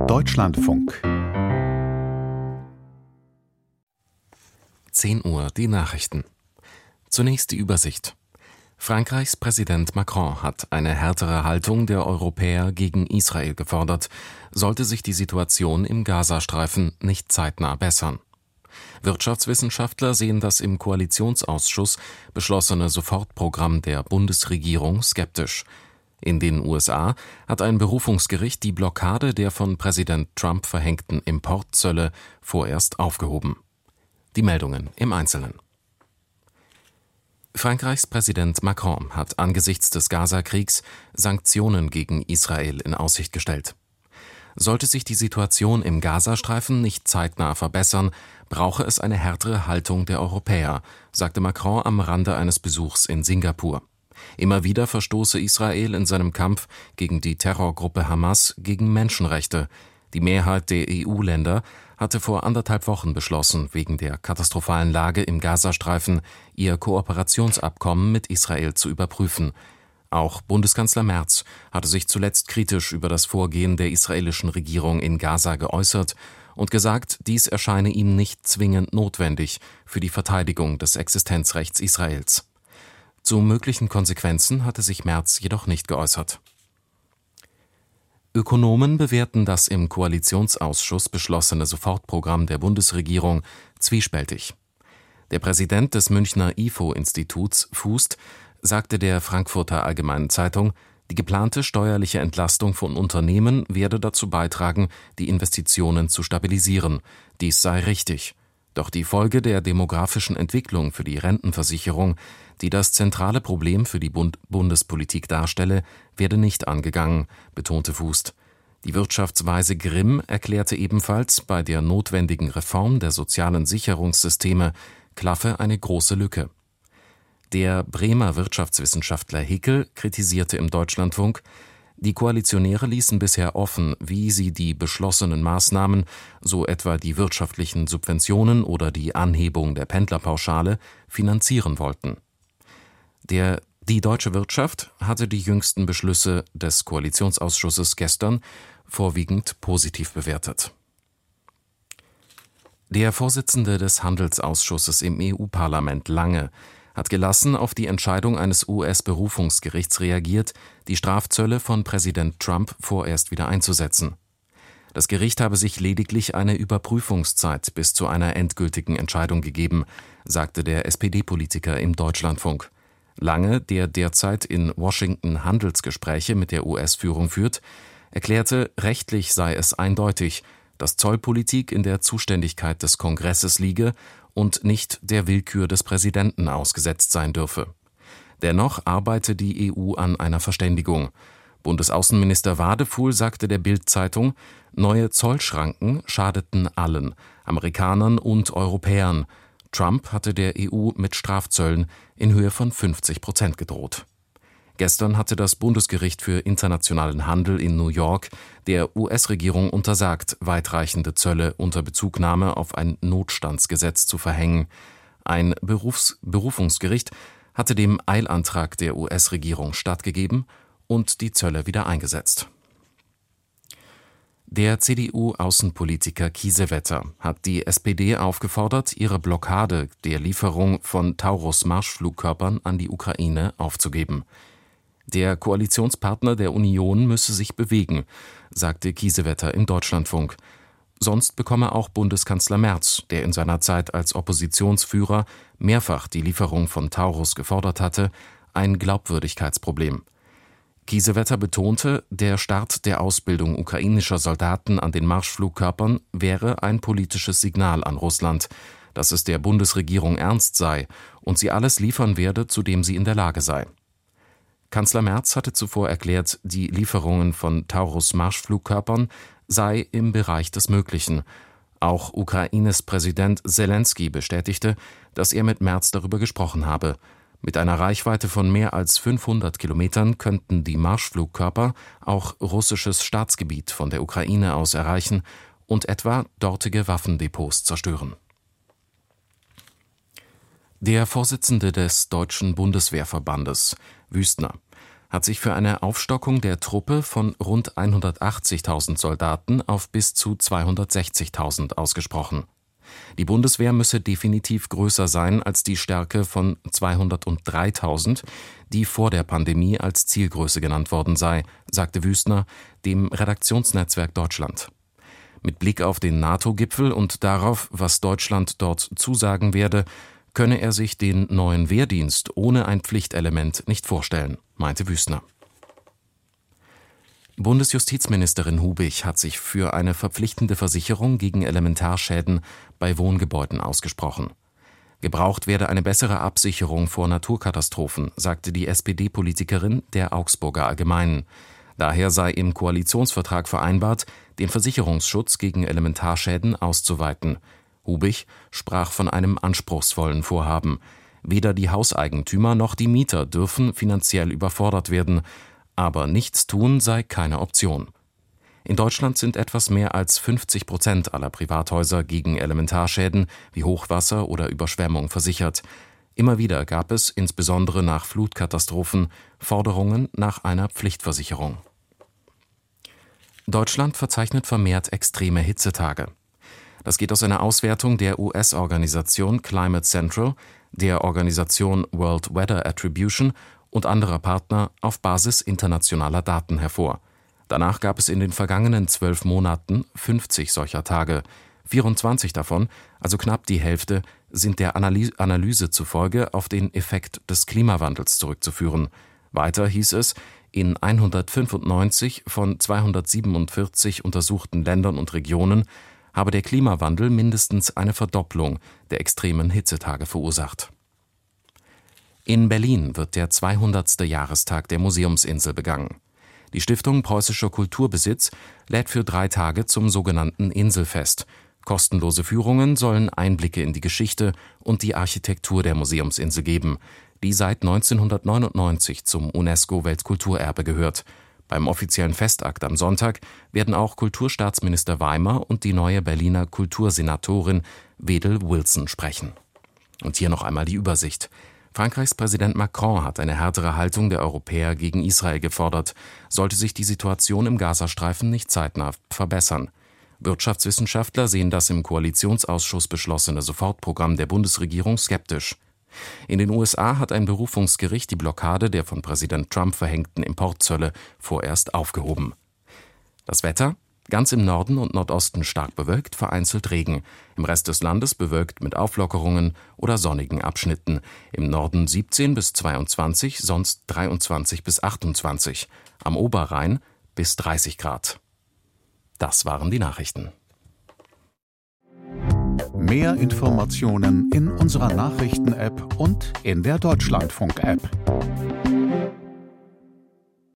Deutschlandfunk. 10 Uhr, die Nachrichten. Zunächst die Übersicht. Frankreichs Präsident Macron hat eine härtere Haltung der Europäer gegen Israel gefordert, sollte sich die Situation im Gazastreifen nicht zeitnah bessern. Wirtschaftswissenschaftler sehen das im Koalitionsausschuss beschlossene Sofortprogramm der Bundesregierung skeptisch. In den USA hat ein Berufungsgericht die Blockade der von Präsident Trump verhängten Importzölle vorerst aufgehoben. Die Meldungen im Einzelnen. Frankreichs Präsident Macron hat angesichts des Gaza-Kriegs Sanktionen gegen Israel in Aussicht gestellt. Sollte sich die Situation im Gazastreifen nicht zeitnah verbessern, brauche es eine härtere Haltung der Europäer, sagte Macron am Rande eines Besuchs in Singapur. Immer wieder verstoße Israel in seinem Kampf gegen die Terrorgruppe Hamas gegen Menschenrechte. Die Mehrheit der EU-Länder hatte vor 1,5 Wochen beschlossen, wegen der katastrophalen Lage im Gazastreifen ihr Kooperationsabkommen mit Israel zu überprüfen. Auch Bundeskanzler Merz hatte sich zuletzt kritisch über das Vorgehen der israelischen Regierung in Gaza geäußert und gesagt, dies erscheine ihm nicht zwingend notwendig für die Verteidigung des Existenzrechts Israels. Zu möglichen Konsequenzen hatte sich Merz jedoch nicht geäußert. Ökonomen bewerten das im Koalitionsausschuss beschlossene Sofortprogramm der Bundesregierung zwiespältig. Der Präsident des Münchner IFO-Instituts Fußt sagte der Frankfurter Allgemeinen Zeitung, die geplante steuerliche Entlastung von Unternehmen werde dazu beitragen, die Investitionen zu stabilisieren. Dies sei richtig. Doch die Folge der demografischen Entwicklung für die Rentenversicherung, die das zentrale Problem für die Bundespolitik darstelle, werde nicht angegangen, betonte Fußt. Die Wirtschaftsweise Grimm erklärte ebenfalls, bei der notwendigen Reform der sozialen Sicherungssysteme klaffe eine große Lücke. Der Bremer Wirtschaftswissenschaftler Hickel kritisierte im Deutschlandfunk, die Koalitionäre ließen bisher offen, wie sie die beschlossenen Maßnahmen, so etwa die wirtschaftlichen Subventionen oder die Anhebung der Pendlerpauschale, finanzieren wollten. Die deutsche Wirtschaft hatte die jüngsten Beschlüsse des Koalitionsausschusses gestern vorwiegend positiv bewertet. Der Vorsitzende des Handelsausschusses im EU-Parlament Lange hat gelassen auf die Entscheidung eines US-Berufungsgerichts reagiert, die Strafzölle von Präsident Trump vorerst wieder einzusetzen. Das Gericht habe sich lediglich eine Überprüfungszeit bis zu einer endgültigen Entscheidung gegeben, sagte der SPD-Politiker im Deutschlandfunk. Lange, der derzeit in Washington Handelsgespräche mit der US-Führung führt, erklärte, rechtlich sei es eindeutig, dass Zollpolitik in der Zuständigkeit des Kongresses liege und nicht der Willkür des Präsidenten ausgesetzt sein dürfe. Dennoch arbeite die EU an einer Verständigung. Bundesaußenminister Wadefuhl sagte der Bild-Zeitung, neue Zollschranken schadeten allen, Amerikanern und Europäern. Trump hatte der EU mit Strafzöllen in Höhe von 50% gedroht. Gestern hatte das Bundesgericht für internationalen Handel in New York der US-Regierung untersagt, weitreichende Zölle unter Bezugnahme auf ein Notstandsgesetz zu verhängen. Ein Berufungsgericht hatte dem Eilantrag der US-Regierung stattgegeben und die Zölle wieder eingesetzt. Der CDU-Außenpolitiker Kiesewetter hat die SPD aufgefordert, ihre Blockade der Lieferung von Taurus-Marschflugkörpern an die Ukraine aufzugeben. Der Koalitionspartner der Union müsse sich bewegen, sagte Kiesewetter im Deutschlandfunk. Sonst bekomme auch Bundeskanzler Merz, der in seiner Zeit als Oppositionsführer mehrfach die Lieferung von Taurus gefordert hatte, ein Glaubwürdigkeitsproblem. Kiesewetter betonte, der Start der Ausbildung ukrainischer Soldaten an den Marschflugkörpern wäre ein politisches Signal an Russland, dass es der Bundesregierung ernst sei und sie alles liefern werde, zu dem sie in der Lage sei. Kanzler Merz hatte zuvor erklärt, die Lieferungen von Taurus-Marschflugkörpern sei im Bereich des Möglichen. Auch Ukraines Präsident Selenskyj bestätigte, dass er mit Merz darüber gesprochen habe. Mit einer Reichweite von mehr als 500 Kilometern könnten die Marschflugkörper auch russisches Staatsgebiet von der Ukraine aus erreichen und etwa dortige Waffendepots zerstören. Der Vorsitzende des Deutschen Bundeswehrverbandes, Wüstner, hat sich für eine Aufstockung der Truppe von rund 180.000 Soldaten auf bis zu 260.000 ausgesprochen. Die Bundeswehr müsse definitiv größer sein als die Stärke von 203.000, die vor der Pandemie als Zielgröße genannt worden sei, sagte Wüstner dem Redaktionsnetzwerk Deutschland. Mit Blick auf den NATO-Gipfel und darauf, was Deutschland dort zusagen werde, könne er sich den neuen Wehrdienst ohne ein Pflichtelement nicht vorstellen, meinte Wüstner. Bundesjustizministerin Hubich hat sich für eine verpflichtende Versicherung gegen Elementarschäden bei Wohngebäuden ausgesprochen. Gebraucht werde eine bessere Absicherung vor Naturkatastrophen, sagte die SPD-Politikerin der Augsburger Allgemeinen. Daher sei im Koalitionsvertrag vereinbart, den Versicherungsschutz gegen Elementarschäden auszuweiten. Hubich sprach von einem anspruchsvollen Vorhaben. Weder die Hauseigentümer noch die Mieter dürfen finanziell überfordert werden, aber nichts tun sei keine Option. In Deutschland sind etwas mehr als 50% aller Privathäuser gegen Elementarschäden wie Hochwasser oder Überschwemmung versichert. Immer wieder gab es, insbesondere nach Flutkatastrophen, Forderungen nach einer Pflichtversicherung. Deutschland verzeichnet vermehrt extreme Hitzetage. Das geht aus einer Auswertung der US-Organisation Climate Central, der Organisation World Weather Attribution und anderer Partner auf Basis internationaler Daten hervor. Danach gab es in den vergangenen 12 Monaten 50 solcher Tage. 24 davon, also knapp die Hälfte, sind der Analyse zufolge auf den Effekt des Klimawandels zurückzuführen. Weiter hieß es, in 195 von 247 untersuchten Ländern und Regionen habe der Klimawandel mindestens eine Verdopplung der extremen Hitzetage verursacht. In Berlin wird der 200. Jahrestag der Museumsinsel begangen. Die Stiftung Preußischer Kulturbesitz lädt für 3 Tage zum sogenannten Inselfest. Kostenlose Führungen sollen Einblicke in die Geschichte und die Architektur der Museumsinsel geben, die seit 1999 zum UNESCO-Weltkulturerbe gehört. Beim offiziellen Festakt am Sonntag werden auch Kulturstaatsminister Weimer und die neue Berliner Kultursenatorin Wedel Wilson sprechen. Und hier noch einmal die Übersicht. Frankreichs Präsident Macron hat eine härtere Haltung der Europäer gegen Israel gefordert, sollte sich die Situation im Gazastreifen nicht zeitnah verbessern. Wirtschaftswissenschaftler sehen das im Koalitionsausschuss beschlossene Sofortprogramm der Bundesregierung skeptisch. In den USA hat ein Berufungsgericht die Blockade der von Präsident Trump verhängten Importzölle vorerst aufgehoben. Das Wetter? Ganz im Norden und Nordosten stark bewölkt, vereinzelt Regen. Im Rest des Landes bewölkt mit Auflockerungen oder sonnigen Abschnitten. Im Norden 17 bis 22, sonst 23 bis 28. Am Oberrhein bis 30 Grad. Das waren die Nachrichten. Mehr Informationen in unserer Nachrichten-App und in der Deutschlandfunk-App.